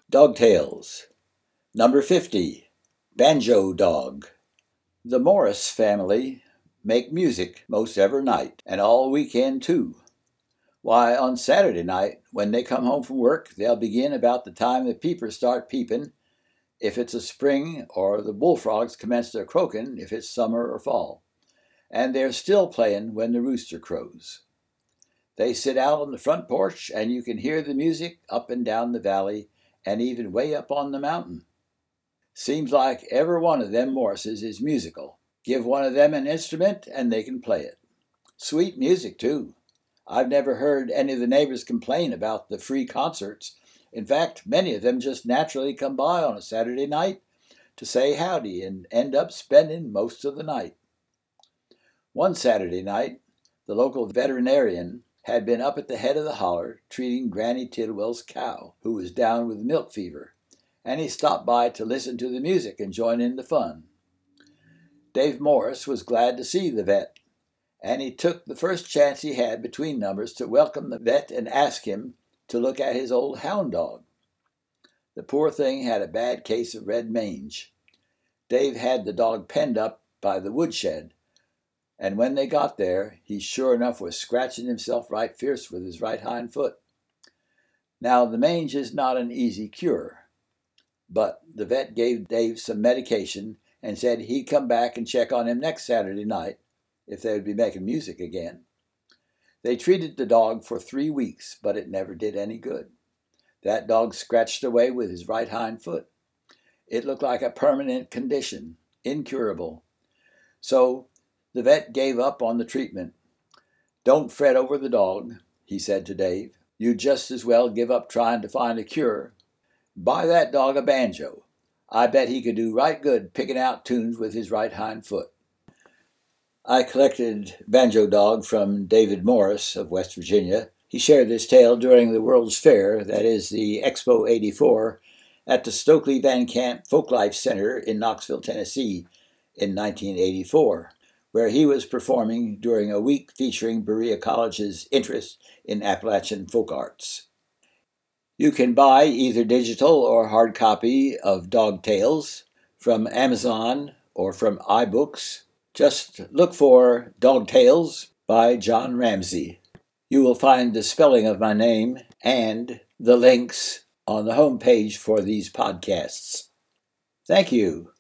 Dog Tales. Number 50, Banjo Dog. The Morris family make music most every night, and all weekend too. Why, on Saturday night, when they come home from work, they'll begin about the time the peepers start peeping, if it's a spring, or the bullfrogs commence their croaking, if it's summer or fall. And they're still playing when the rooster crows. They sit out on the front porch, and you can hear the music up and down the valley, and even way up on the mountain. Seems like every one of them Morrises is musical. Give one of them an instrument, and they can play it. Sweet music, too. I've never heard any of the neighbors complain about the free concerts. In fact, many of them just naturally come by on a Saturday night to say howdy and end up spending most of the night. One Saturday night, the local veterinarian had been up at the head of the holler treating Granny Tidwell's cow, who was down with milk fever, and he stopped by to listen to the music and join in the fun. Dave Morris was glad to see the vet, and he took the first chance he had between numbers to welcome the vet and ask him to look at his old hound dog. The poor thing had a bad case of red mange. Dave had the dog penned up by the woodshed, and when they got there, he sure enough was scratching himself right fierce with his right hind foot. Now, the mange is not an easy cure, but the vet gave Dave some medication and said he'd come back and check on him next Saturday night if they would be making music again. They treated the dog for 3 weeks, but it never did any good. That dog scratched away with his right hind foot. It looked like a permanent condition, incurable. So the vet gave up on the treatment. "Don't fret over the dog," he said to Dave. "You'd just as well give up trying to find a cure. Buy that dog a banjo. I bet he could do right good picking out tunes with his right hind foot." I collected Banjo Dog from David Morris of West Virginia. He shared this tale during the World's Fair, that is the Expo 84, at the Stokely Van Camp Folklife Center in Knoxville, Tennessee in 1984. Where he was performing during a week featuring Berea College's interest in Appalachian folk arts. You can buy either digital or hard copy of Dog Tales from Amazon or from iBooks. Just look for Dog Tales by John Ramsey. You will find the spelling of my name and the links on the homepage for these podcasts. Thank you.